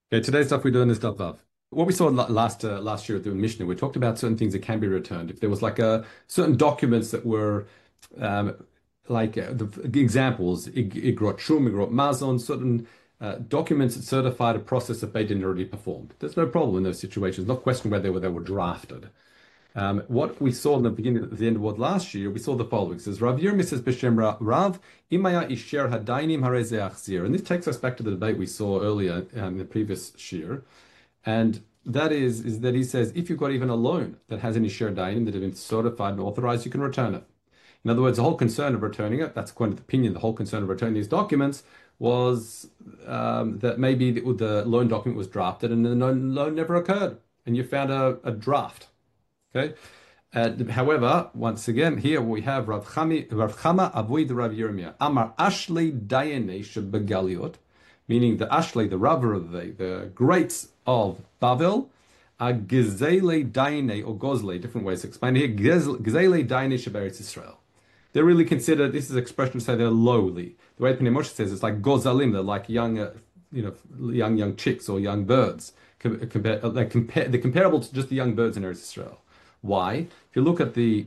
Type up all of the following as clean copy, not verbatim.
Okay, today's stuff we're doing is Daf Vav. What we saw last year through Mishnah, we talked about certain things that can be returned. If there was like a certain documents that were um, the examples, Igrot Shum, Igrot Mazon, certain documents that certified a process that they didn't already performed. There's no problem in those situations. No question whether they were drafted. What we saw in the beginning, at the end of what last year, we saw the following. It says, Rav Yirmi says, B'Shem Rav, Imaya Isher Hadainim Hareze Achzir. And this takes us back to the debate we saw earlier in the previous shir. And that is that he says, if you've got even a loan that has any Isher Dainim that have been certified and authorized, you can return it. In other words, the whole concern of returning it, that's according to the opinion, the whole concern of returning these documents was that maybe the loan document was drafted and the loan never occurred. And you found a draft. Okay. However, once again, here we have Rav Chama Avoid Rav Yirmiyah. Amar Ashley Dayene Shebegaliot, meaning the Ashley, the Rav of the greats of Bavel, are Gezele Dayene or Gozle, different ways to explain it here. Gezele Dayene Sheberetz Israel. They're really considered. This is an expression to say they're lowly. The way Pnei Moshe says it's like Gozalim. They're like young, young chicks or young birds. They're comparable to just the young birds in Eretz Israel. Why? If you look at the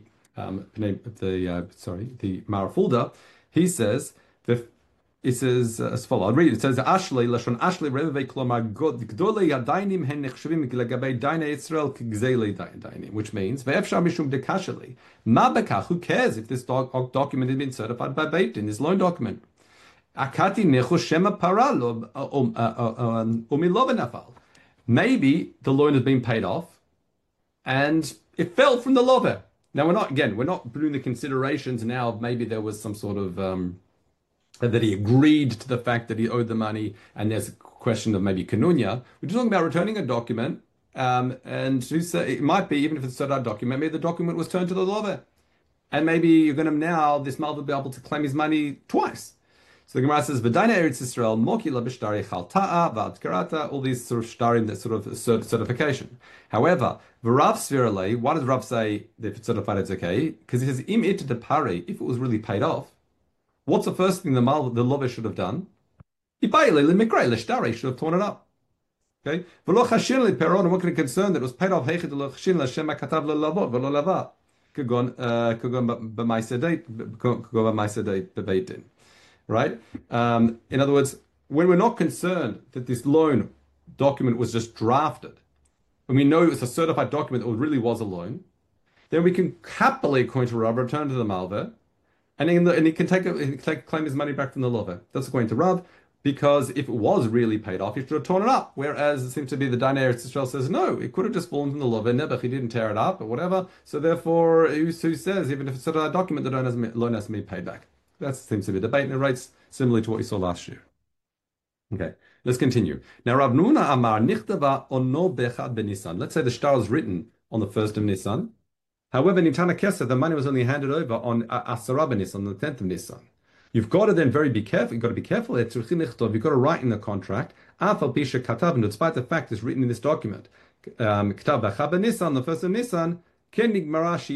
Marafulda, he says it says as follows. I'll read it. It says Ashley lashon Ashley revei klomar gdolei yadainim hen nechshavim legabei dainei Israel k'gzeilei dainim, which means ve'efshar mishum dekasheli ma bekach. Who cares if this document has been certified by Beit Din, this loan document? Akati nechu shema paralo umilovenafal. Maybe the loan has been paid off, and it fell from the lover. Now we're not doing the considerations now of maybe there was some sort of that he agreed to the fact that he owed the money, and there's a question of maybe kanunya. We're just talking about returning a document, and who say it might be, even if it's a certified document, maybe the document was turned to the lover, and maybe you're going to now this malva be able to claim his money twice. So the Gemara says, "V'daina Eretz Yisrael mokila b'shtari chalta'a v'adkarata," all these sort of shtarim, that sort of certification. However, v'Rav Svirale, why does Rav say that if it's certified it's okay? Because he says, "Im it depare," if it was really paid off, what's the first thing the lover should have done? Ibayile lemikre l'shtari should have torn it up. Okay, v'lo chashin leperon. I'm not going to concern that it was paid off. Heichid lo chashin l'shem katav lelavot v'lo lava. Kagon b'maisedeit bebeitin. Right? In other words, when we're not concerned that this loan document was just drafted, and we know it was a certified document that really was a loan, then we can happily, according to Rav, return to the malva, and he can claim his money back from the lover. That's according to Rav, because if it was really paid off, he should have torn it up. Whereas it seems to be the Dainei Eretz Yisrael says no, it could have just fallen from the lover. Nebuch, he didn't tear it up or whatever. So therefore, who says even if it's a certified document, the loan has to be paid back? That seems to be a debate, and it writes similarly to what we saw last year. Okay, let's continue. Now, Rav Nuna Amar Nichtava Ono Bechad Benisan. Let's say the shtar is written on the 1st of Nisan. However, Nitana Kesef, the money was only handed over on Asara Benisan, on the 10th of Nisan. You've got to then be careful. You've got to be careful. You've got to write in the contract, Afal Pisha Katav, despite the fact it's written in this document, Katav Bechad Benisan, the 1st of Nisan, but it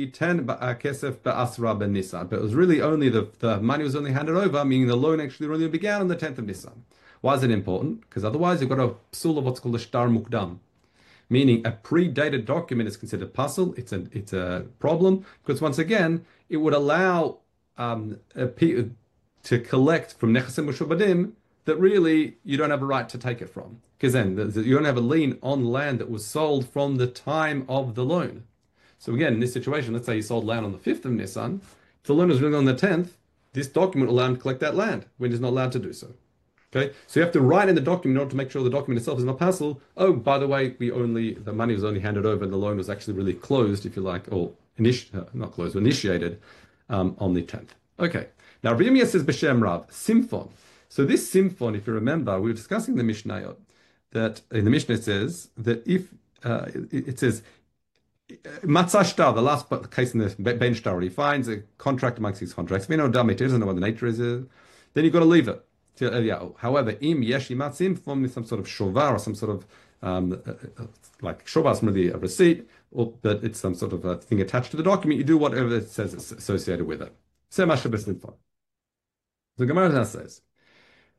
was really only the money was only handed over, meaning the loan actually only began on the 10th of Nisan. Why is it important? Because otherwise you've got a psul of what's called a shtar mukdam, meaning a predated document is considered pasul. It's a problem because once again it would allow to collect from nechasim mushubadim that really you don't have a right to take it from, because then you don't have a lien on land that was sold from the time of the loan. So again, in this situation, let's say you sold land on the 5th of Nisan. If the loan was written on the 10th, this document will allow him to collect that land when he's not allowed to do so. Okay, so you have to write in the document in order to make sure the document itself is not pasul. Oh, by the way, the money was only handed over and the loan was actually really closed, if you like, or not closed, initiated on the 10th. Okay, now Rav Yirmiyah says B'Shem Rav, Simfon. So this Simfon, if you remember, we were discussing the Mishnayot, that in the Mishnah it says that if, it says, Matzah shtar, the last case in the Ben shtar, he finds a contract amongst his contracts. If you know dumb, it doesn't know what the nature is, then you've got to leave it. However, im yeshi matzim, from some sort of shovar or some sort of like shovar is really a receipt, or that it's some sort of a thing attached to the document. You do whatever it says is associated with it. The Gemara now says,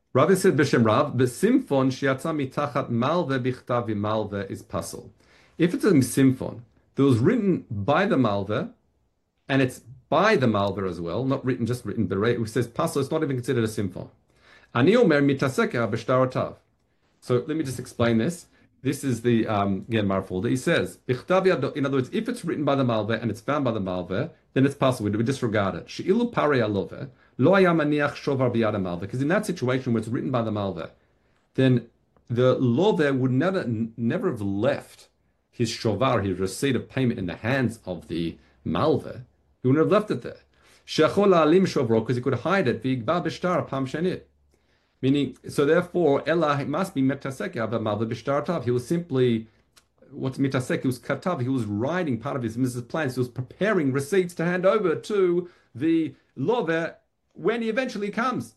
Rav said b'shem Rav, b'simfon shiatza mitachat malve bichtav malve is pasul. If it's a simfon that was written by the malve, and it's by the malve as well, not written, just written, but it says pasul, it's not even considered a simfon. Ani omer mitaseka b'shtarotav. So let me just explain this. This is the again Marfolda. He says, in other words, if it's written by the malve and it's found by the malve, then it's possible. We disregard it. She'ilu parei alove lo haya maniach shovar biyad malve. Because in that situation where it's written by the malve, then the love would never have left his shovar, his receipt of payment, in the hands of the malve. He wouldn't have left it there. Shechol alim shovro, because he could hide it. V'igba b'shtar pam shenit. Meaning, so therefore, Ella must be metasek malve b'shtartav. He was simply, what's metasek? He was katav. He was writing part of his business plans. He was preparing receipts to hand over to the lover when he eventually comes.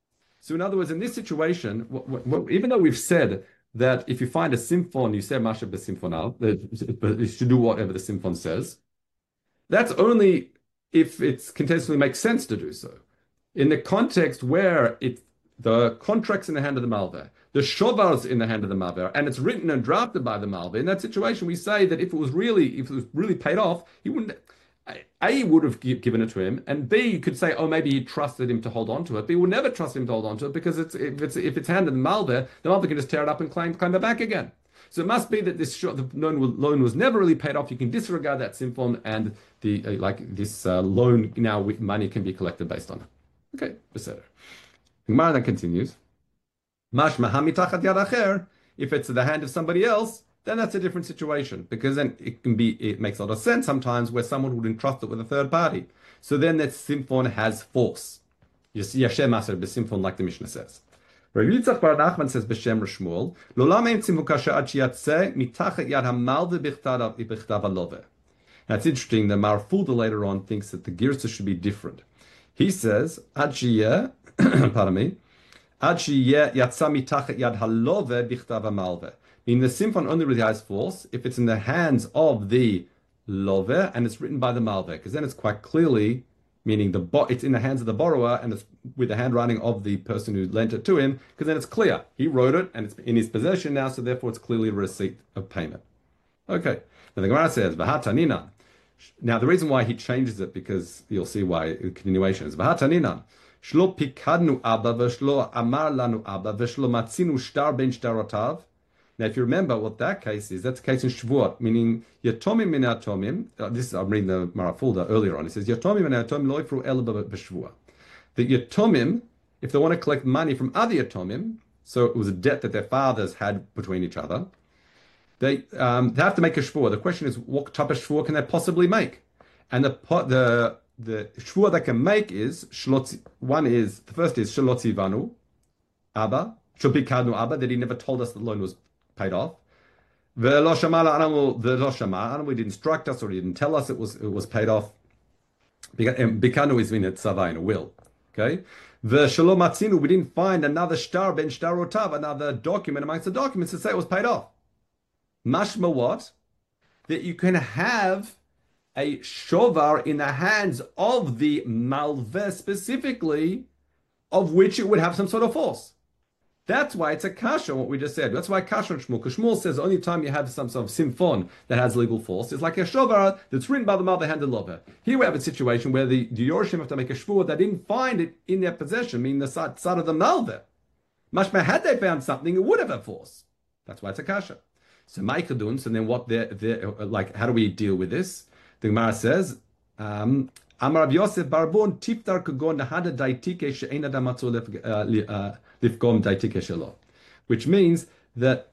So in other words, in this situation, even though we've said that if you find a simfon, you say Masha b'simfonal, but you should do whatever the simfon says, that's only if it contextually makes sense to do so. In the context where the contract's in the hand of the malveh, the shovar's in the hand of the malveh, and it's written and drafted by the malveh. In that situation, we say that if it was really paid off, he wouldn't. A, he would have given it to him, and B, you could say, oh, maybe he trusted him to hold on to it. But he would never trust him to hold on to it because if it's handed to the malveh can just tear it up and claim it back again. So it must be that the loan was never really paid off. You can disregard that simfon, and this loan now with money can be collected based on it. Okay, beseder. Gemara then continues. Mashma hamitachat yad acher. If it's the hand of somebody else, then that's a different situation, because then it makes a lot of sense sometimes where someone would entrust it with a third party. So then that simfon has force. Yashem aser b'simfon, like the Mishnah says. Rabbi Yitzchak bar Nachman says b'shem Shmuel, Lolam ein simfon kasher ad shiyatzeh mitachat yad hamalve bichtav alove. That's interesting. The Marfolda later on thinks that the girsa should be different. He says ad shiyeh, pardon me, ad shiyeh yatsa mitachat yad halove bichtav malve. Meaning the simfon only really has force if it's in the hands of the lover and it's written by the malveh, because then it's quite clearly, meaning it's in the hands of the borrower and it's with the handwriting of the person who lent it to him, because then it's clear. He wrote it and it's in his possession now, so therefore it's clearly a receipt of payment. Okay. Now the Gemara says, V'hatanina. Now the reason why he changes it, because you'll see why, continuation is, V'hatanina. Shlo pikadnu abba v'shlo amar lanu abba v'shlo matzinu shtar ben shtarotav. Now, if you remember what that case is, that's the case in Shavuot, meaning Yatomim min Yatomim. I'm reading the Marfolda earlier on. It says Yatomim min Yatomim lo yifru ela b'Shavuot. The Yatomim, if they want to collect money from other Yatomim, so it was a debt that their fathers had between each other, they have to make a Shavuot. The question is, what type of Shavuot can they possibly make? And the Shavuot they can make is the first is Shalotzi Vanu Abba, Shopikadnu Abba, that he never told us the loan was paid off. We didn't instruct us, or he didn't tell us it was paid off. Bikanu is in a tzava, in a will. Okay. We didn't find another shtar ben shtarotav, another document amongst the documents to say it was paid off. Mashma what? That you can have a shovar in the hands of the malveh specifically, of which it would have some sort of force. That's why it's a kasha, what we just said. That's why kasha on Shmuel. Because Shmuel says the only time you have some sort of simfon that has legal force is like a shovar that's written by the mother hand and lover. Here we have a situation where the Yorshim have to make a shvuah. They didn't find it in their possession, meaning the side of the malveh. Mashma, had they found something, it would have a force. That's why it's a kasha. So Maikadun, so then what like, how do we deal with this? The Gemara says, Amar Rav Yosef Barbon tiftar kagon nahada daitike she'ena damatzu lifgom daitike shelo, which means that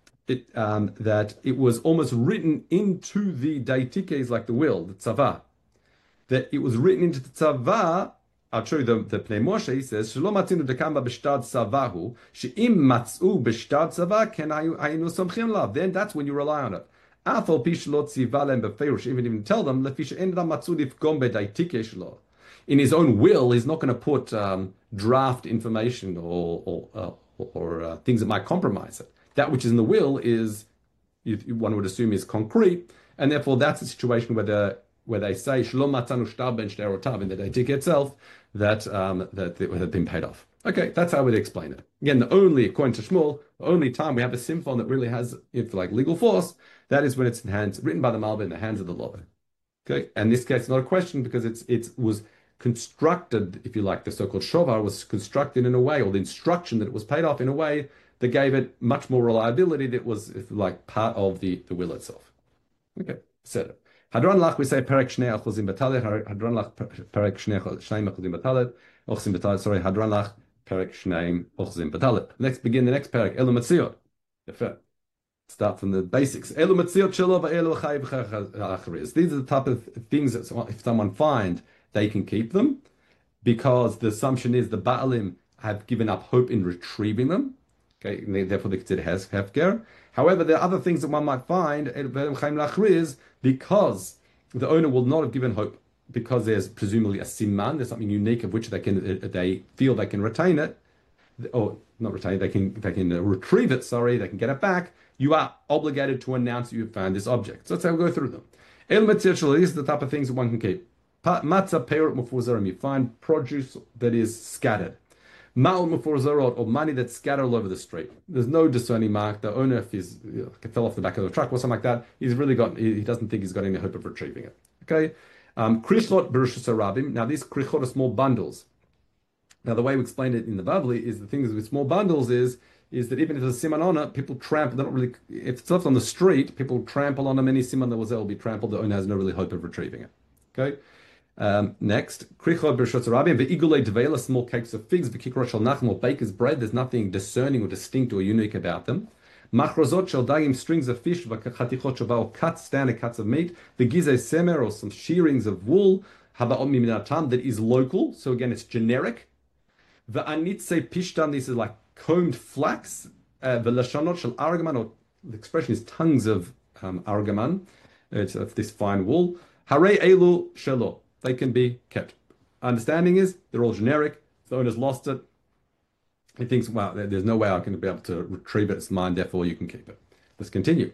it was almost written into the daitikes, like the will, the tzava. That it was written into the tzava. I'll show you the Pnei Moshe. He says, "Shelo matzinu dekamba b'shtad tzavahu she'im matzu b'shtad tzava ken hayinu somchim lav." Then that's when you rely on it. Afal pi shelo tziva lehem b'feirush, even tell them lefi she'en matzu lifgom b'daitike shelo. In his own will, he's not going to put draft information or things that might compromise it. That which is in the will is, one would assume, is concrete, and therefore that's a situation where they say Shalom matzanu shtar ben shtarotav in the daitik itself that it had been paid off. Okay, that's how we'd explain it. Again, the only, according to Shmuel, the only time we have a simfon that really has, if like legal force, that is when it's in hands, written by the Malbim in the hands of the lawyer. Okay, and this case, not a question because it was constructed, if you like, the so-called shovar was constructed in a way, or the instruction that it was paid off in a way that gave it much more reliability. That was, if you like, part of the will itself. Okay, said it. Hadron lach, we say perek shnei achuzim betalet. Hadron lach perek shnei shneim achuzim betalet. Ochzim betalet. Sorry, hadron lach perek shneim ochzim betalet. Let's begin the next perek. Elu matziot. Start from the basics. Elu matziot shelo va'elu chai v'chachariz. These are the type of things that if someone find, they can keep them, because the assumption is the Baalim have given up hope in retrieving them. Okay, and therefore they consider hefker. However, there are other things that one might find because the owner will not have given hope, because there's presumably a siman, there's something unique of which they feel they can retain it, or not retain it, they can retrieve it. Sorry, they can get it back. You are obligated to announce that you have found this object. So let's we'll go through them. These are the type of things that one can keep. Matzah perut mufuzarim. You find produce that is scattered. Ma'ul mufuzarot, or money that's scattered all over the street. There's no discerning mark. The owner, if he's fell off the back of the truck or something like that, he doesn't think he's got any hope of retrieving it. Okay. Krichot berushus harabim. Now these krichot are small bundles. Now the way we explained it in the Bavli is the things with small bundles is that even if there's a siman on it, people trample. They don't really. If it's left on the street, people trample on them. Any siman that will be trampled, the owner has no really hope of retrieving it. Okay. Next, krichot bershot rabim ve'igulei devela, small cakes of figs, v'kikrot shel nachem, or baker's bread. There's nothing discerning or distinct or unique about them. Machrozot shel dagim, strings of fish, v'chatichot shel or cuts, standard cuts of meat. V'gizei semer, or some shearings of wool. Haba'ot miminatam, that is local. So again, it's generic. V'anitze pishtan, this is like combed flax. V'lashonot shel argaman, or the expression is tongues of argaman. It's this fine wool. Harei elu shelo. They can be kept. Understanding is they're all generic. The owner's lost it. He thinks, wow, there's no way I can be able to retrieve it. It's mine, therefore you can keep it. Let's continue.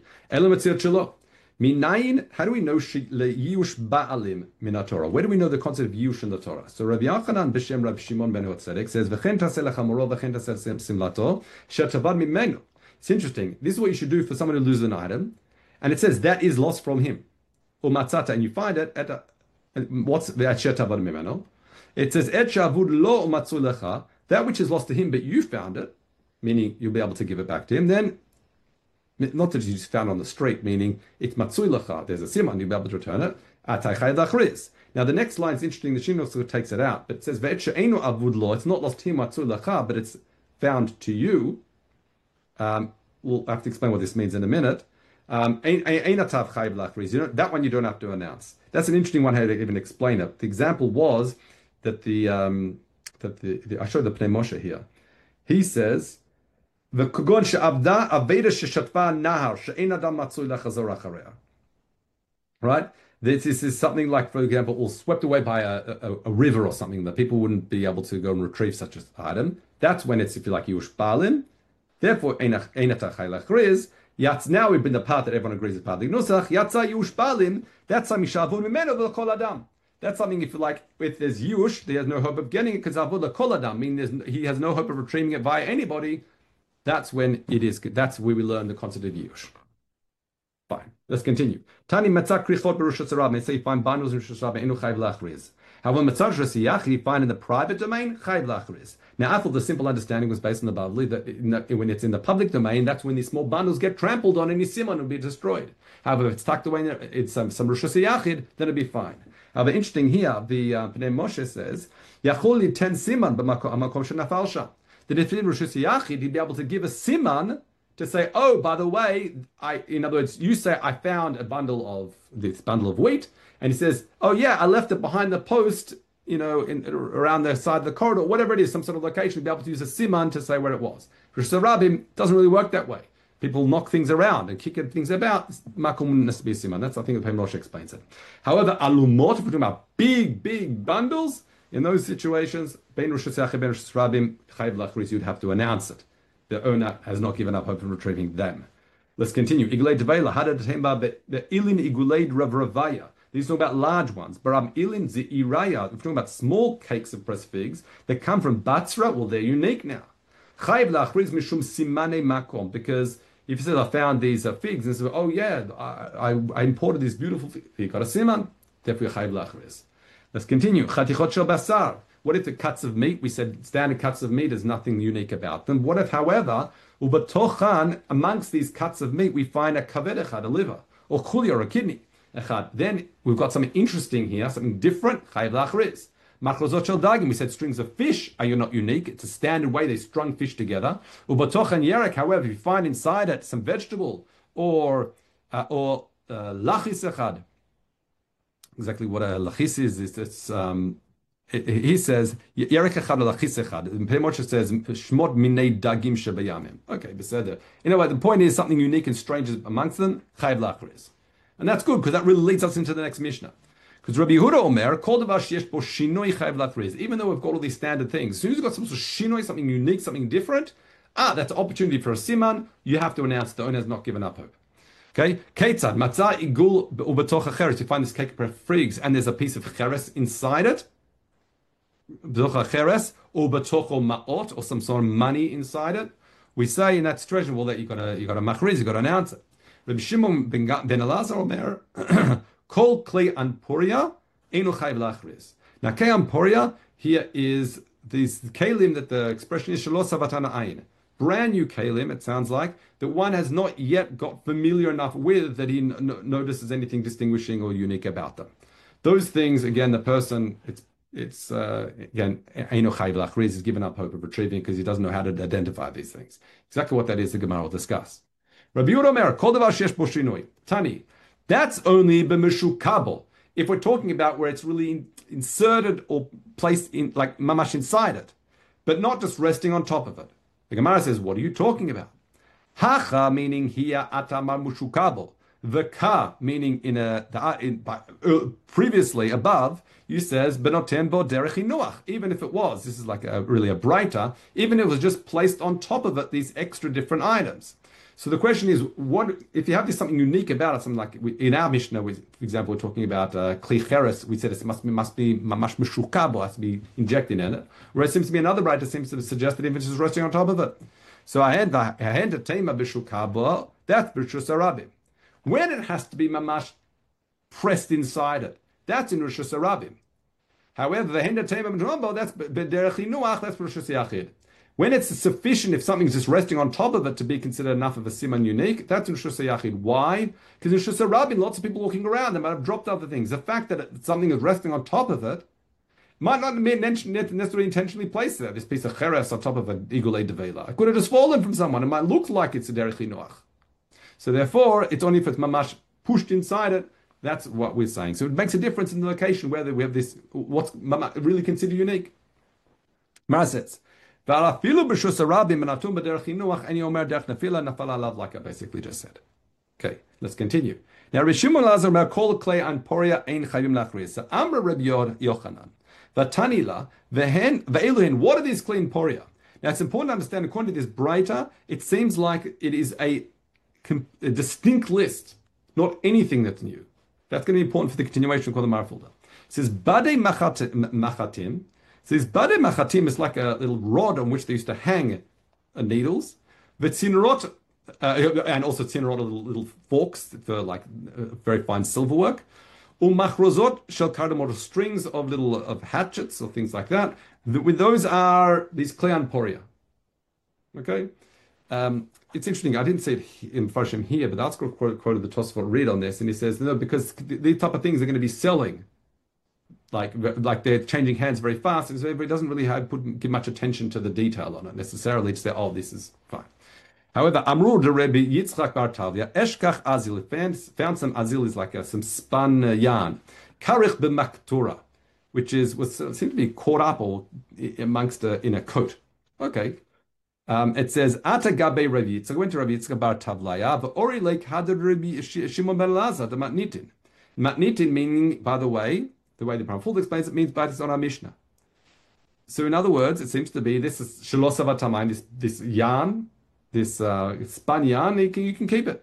Minayin, how do we know Yush Ba'alim min Torah? Where do we know the concept of Yush in the Torah? So Rabbi Yochanan b'shem Rabbi Shimon ben Yotzedek says, V'chen taseh lechamoro v'chen taseh simlato she'tavad mimenu. It's interesting. This is what you should do for someone who loses an item. And it says that is lost from him. Or matzata, and you find it at what's the she'tavad mimenu? It says, Et shavud lo matzu lecha, that which is lost to him, but you found it, meaning you'll be able to give it back to him, then not that you just found on the street, meaning it's matzui lecha, there's a siman, you'll be able to return it. Now the next line is interesting, the Shimon takes it out, but it says, avud lo, it's not lost to him, matzui lecha, but it's found to you. We'll have to explain what this means in a minute. That one you don't have to announce. That's an interesting one how to even explain it. The example was that I showed the Pnei Moshe here. He says, right? This is something like, for example, or swept away by a river or something that people wouldn't be able to go and retrieve such an item. That's when it's, if you like, Yush Balin. Therefore, now we've been the part that everyone agrees is part of the Nusach. Yatza Yush Balin. That's something Shavun Mimenu V'Kol Adam. That's something, if you like, if there's Yush, there's no hope of getting it because Avud L'Kol Adam, meaning he has no hope of retrieving it via anybody. That's when it is. That's where we learn the concept of Yush. Fine. Let's continue. Tani Matzah Krichot Berushas Harabim. Let's say you find bundles in Berushas Harabim. Enu Chayv Lachriz. However, Matzah Shasiyach you find in the private domain Chayv Lachriz. Now, I thought the simple understanding was based on the Bavli that when it's in the public domain, that's when these small bundles get trampled on and your simon will be destroyed. However, if it's tucked away in there, it's some Rosh Yachid, then it'll be fine. However, interesting here, the Pnei Moshe says, Yachol 10 siman b'makom shenafal sham. That if in Rosh Yachid, he'd be able to give a siman to say, oh, by the way, in other words, you say, I found a bundle of wheat, and he says, oh yeah, I left it behind the post, around the side of the corridor, whatever it is, some sort of location, be able to use a siman to say where it was. Rosh Hashanah doesn't really work that way. People knock things around and kick things about. Makom has to be a siman. That's, I think, the Pnei Moshe explains it. However, alumot, if we're talking about big bundles, in those situations, ben Rosh Hashanah, ben Rosh Hashanah, chayv lachris, you'd have to announce it. The owner has not given up hope of retrieving them. Let's continue. Igulei Devela, Hadad Temba, the Ilin Igulei Rav Ravaya. These are about large ones. Baram ilin ze'iraya. If we're talking about small cakes of pressed figs that come from Batzra, well, they're unique now. Chayv lachriz mishum simane makom. Because if you said, I found these figs, and say, oh yeah, I imported this beautiful fig. You got a siman. Therefore, chayv lachriz. Let's continue. Chatichot shel basar. What if the cuts of meat, we said standard cuts of meat, there's nothing unique about them. What if, however, ubatochan, amongst these cuts of meat, we find a kaved echad, a liver, or chuli, or a kidney. Echad. Then we've got something interesting here, something different. Chayv lachriz. Machrozot shel dagim, we said strings of fish are not unique. It's a standard way they strung fish together. Ubatochan yerek, however, if you find inside it some vegetable or lachis echad. Exactly what a lachis is it's he says, Yerek echad lachis echad. Pei Moshe says, Shmot minei dagim shebayamim. Okay, beseder. Anyway, the point is something unique and strange amongst them, chayv lachris. And that's good, because that really leads us into the next Mishnah. Because Rabbi Yehuda Omer, kol davar sheyesh bo shinoi chayv lachris. Even though we've got all these standard things, as soon as you've got some sort of shinoi, something unique, something different, that's an opportunity for a siman, you have to announce the owner has not given up hope. Okay, Ketzad, matzah igul ubetoch acheres. You find this cake of figs, and there's a piece of cheres inside it. Betoch acheres, or betocho maot, or some sort of money inside it. We say in that situation, well, that you got a machriz, you got to announce it. Rabbi Shimon ben Elazar Omer, kol klei anporia enu chayv lachriz. Now, klei anporia here is these kelim that the expression is shelo savatana ayin. Brand new kalim, it sounds like, that one has not yet got familiar enough with that he notices anything distinguishing or unique about them. Those things, again, the person, again, Eino Chayv Lachriz is given up hope of retrieving because he doesn't know how to identify these things. Exactly what that is, the Gemara will discuss. Rabbi Yehuda Omer, Kol Davar Sheyesh Bo Shinui. Tani, that's only b'meshukabel. If we're talking about where it's really inserted or placed in, like mamash inside it, but not just resting on top of it. The Gemara says, what are you talking about? Hacha, meaning hiya atamar mushukabel. The ka, meaning previously above, you says benotem bo derech hinuach. Even if it was, this is like really a brighter, even if it was just placed on top of it, these extra different items. So the question is, what if you have this something unique about it? Something like in our Mishnah, for example, we're talking about kli cheres. We said it must be mamash meshukabel, has to be injected in it. Whereas it seems to be another brighter seems to suggest that if it's just resting on top of it. So I had a tema b'shukabel. That's b'rishus harabim. When it has to be mamash pressed inside it, that's in rishus harabim. However, the henda tema b'jombo, that's b'derech hinuach, that's b'rishus yachid. When it's sufficient, if something's just resting on top of it to be considered enough of a siman unique, that's in rishus yachid. Why? Because in rishus harabim, lots of people walking around, they might have dropped other things. The fact that something is resting on top of it might not be necessarily intentionally placed there. This piece of cheres on top of an igulei devela. It could have just fallen from someone. It might look like it's a derech hinuach. So therefore, it's only if it's mamash pushed inside it. That's what we're saying. So it makes a difference in the location whether we have this, what's really considered unique. Mara says, like I basically just said. Okay, let's continue. Now, Rishimon Lazar mer kol klei anporia ein chayim lachriz. So Amra Rabbi Yochanan, v'tanila v'hen v'eluhin. What are these klei anporia? Now, it's important to understand. According to this brighter, it seems like it is a distinct list, not anything that's new. That's going to be important for the continuation of the Marfolder. It says Bade Machatim. It says Bade Machatim is like a little rod on which they used to hang needles. V'tzinrot, and also tzinrot, little forks for like very fine silver work. Umachrozot shel kardamot, strings of little hatchets or things like that. With those are these klean poria. Okay. It's interesting. I didn't say it in Farshim here, but that's quoted the Tosfot read on this, and he says no, because these type of things are going to be selling, like they're changing hands very fast, and so everybody doesn't really give much attention to the detail on it necessarily to say, oh, this is fine. However, Amru de Rebbe Yitzchak Bar Tavia Eshkach Azil found some azil is like some spun yarn, karich b'maktura, which was seemed to be caught up or amongst in a coat. Okay. It says Ata Gabe Rabbi Yitzchak. Went to Rabbi Yitzchak Bar Tavlaya, but Ori like Hadar Rabbi Shimon ben Elazar the Matnitin. Matnitin meaning, by the way the Paraful explains it means by this on our Mishnah. So in other words, it seems to be this is Shalosavatamain, this yarn, this spun yarn. You can keep it.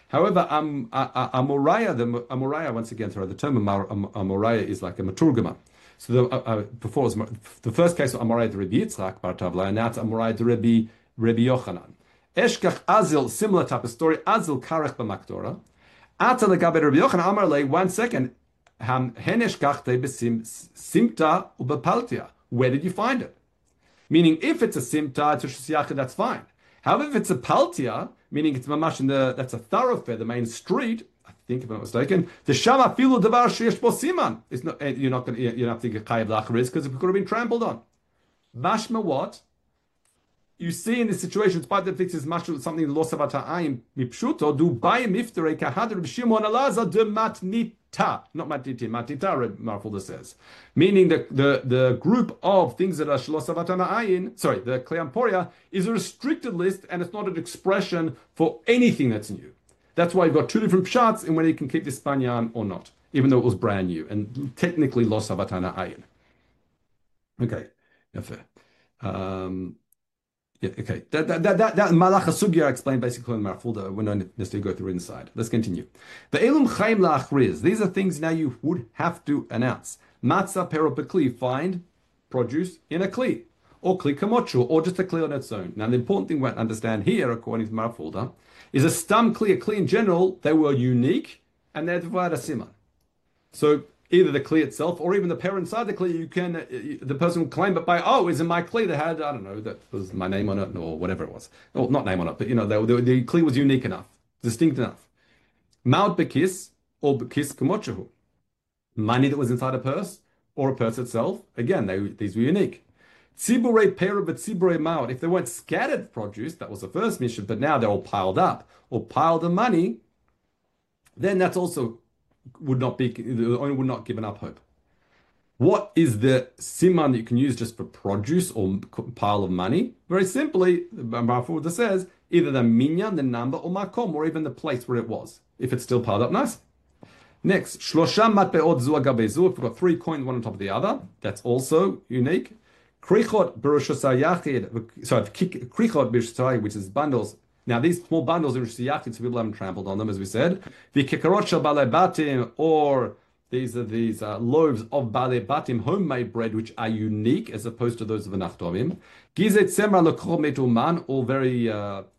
However, Amoraya, the Amoraya, once again, sorry, the term Amoraya is like a maturgama. So before it was the first case of Amoraya de Rabbi Yitzchak bar Tavla, and now it's Amoraya de Rabbi Yochanan. Eshkach Azil, similar type of story. Azil karech b'maktora. Ata legabe Rabbi Yochanan Amar le. 1 second. Hen eshkachte besim simta ubepaltia. Where did you find it? Meaning, if it's a simta, it's a shisiyacha, that's fine. However, if it's a paltia, meaning it's mamash that's a thoroughfare, the main street, I think if I'm not mistaken, the shama filu devar sheyesh bo siman. It's not, you're not going to, you don't have to get chayav lachariz because it could have been trampled on. Mashma what? You see in this situation, despite the fix is mashma something loss of ata'ayim mipshuto, do bayim iftere kahadr b'shimon alaza de matnita. Not matnita, matnita, Marfulda says. Meaning the group of things that are shlos of ata'ayim, sorry, the kleamporia is a restricted list and it's not an expression for anything that's new. That's why you've got two different pshat in whether you can keep this banyan or not, even though it was brand new and technically los of ata'ayim. Okay, fair. Yeah, okay. That Malach HaSugya explained basically in Marfulda. We don't necessarily go through inside. Let's continue. The Elum Chaim La'achriz. These are things now you would have to announce. Matzah pero bekli, find produce in a kli. Or kli kamochu, or just a kli on its own. Now the important thing we understand here, according to Marfulda, is a stam kli, a kli in general, they were unique and they provide a siman. So either the kli itself or even the pair inside the kli, you can the person will claim, but by is in my kli that had, I don't know, that was my name on it or whatever it was, or not name on it, but the kli was unique enough, distinct enough. Maud bekis or bekis kamochahu, money that was inside a purse or a purse itself. Again, these were unique. Tzibure pera but tzibure maud. If they weren't scattered produce, that was the first mission, but now they're all piled up or piled of money, then that's also would not be, the owner would not give up hope. What is the siman that you can use just for produce or pile of money? Very simply, Marfulda says either the minyan, the number, or makom, or even the place where it was, if it's still piled up nice. Next, shlosha matbeot zu agabe zu. If we've got 3 coins, one on top of the other, that's also unique. Krichot b'roshosay yachid, sorry, krichot b'roshosay, which is bundles. Now, these small bundles are yachid, so people haven't trampled on them, as we said. The kikarot shel balei batim, or these loaves of balei batim, homemade bread, which are unique as opposed to those of the nachtovim. Gizet semra lekol metuman, or very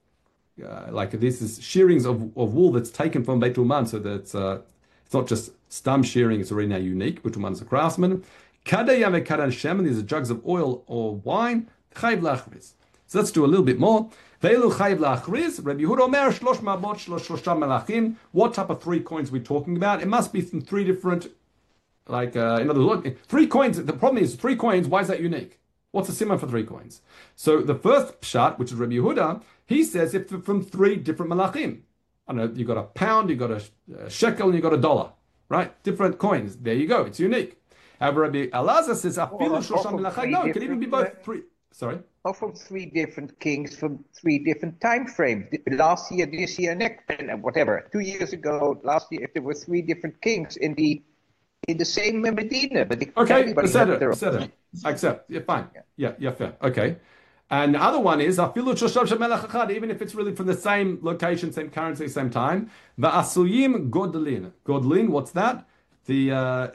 like this is shearings of wool that's taken from betuman, so that it's not just stum shearing; it's already now unique. Betuman is a craftsman. Kadayam and kadan shemen, these are jugs of oil or wine. Chayv lachris. So let's do a little bit more. Ve'elu chayv la'achriz. Rabbi Yehuda omer shlosh ma'abot shlosha melachim. What type of 3 coins are we talking about? It must be from 3 different, like in other words, 3 coins. The problem is 3 coins. Why is that unique? What's the simon for 3 coins? So the first pshat, which is Rabbi Yehuda, he says if from 3 different malachim. I don't know. You got a pound, you got a shekel, and you got a dollar. Right? Different coins. There you go. It's unique. However, Rabbi Elazar says afilu shlosha melachim. No, it can even be both 3. Sorry. Or from 3 different kings from 3 different time frames. Last year, this year, next, and whatever. 2 years ago, last year, if there were 3 different kings in the same Medina. But okay, I accept. Yeah, fine. Yeah, fair. Okay. And the other one is afilu shoshav shemelach echad, even if it's really from the same location, same currency, same time. Va'asuyim godlin. Godlin, what's that? The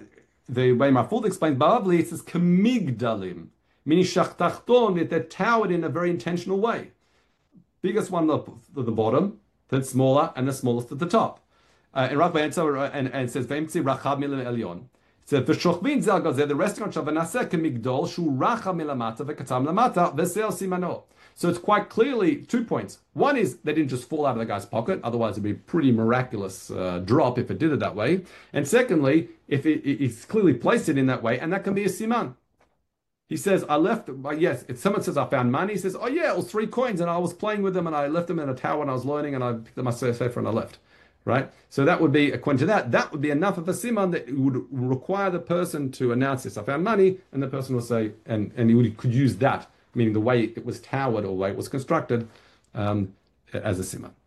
way Marfulda explains Bavli, it says kamigdalim. Meaning shachtachton, they're towered in a very intentional way. Biggest one at the bottom, then smaller, and the smallest at the top. And it says v'emtzi rachab milim elyon. It says v'shochvin zel gazeh, the restaurant shel v'naseh kemigdol shu rachab milamata v'katam lamata v'sel simano. So it's quite clearly 2 points. One is they didn't just fall out of the guy's pocket, otherwise it'd be a pretty miraculous drop if it did it that way. And secondly, if it's clearly placed it in that way, and that can be a siman. He says, I left, yes, if someone says I found money, he says, oh yeah, it was 3 coins and I was playing with them and I left them in a tower and I was learning and I picked up my sefer and I left, right? So that would be, according to that would be enough of a siman that would require the person to announce this, I found money, and the person will say, and he could use that, meaning the way it was towered or the way it was constructed as a siman.